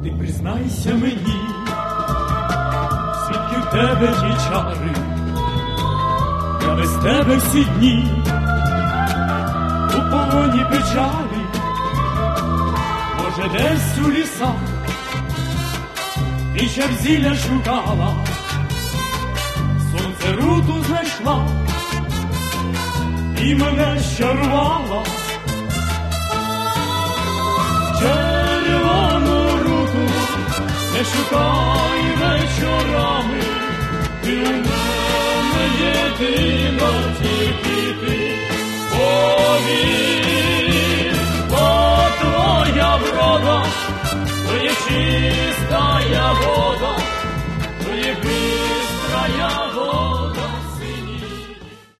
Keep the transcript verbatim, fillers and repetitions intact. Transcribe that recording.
Ти признайся мені, звідки в тебе ті чари, я без тебе всі дні у полоні печалі, може десь у лісах ти ще б зілля шукала, сонце руту знайшла і мене щарувала. Червону руту не шукай вечорами, ти у мене єдина, тільки ти.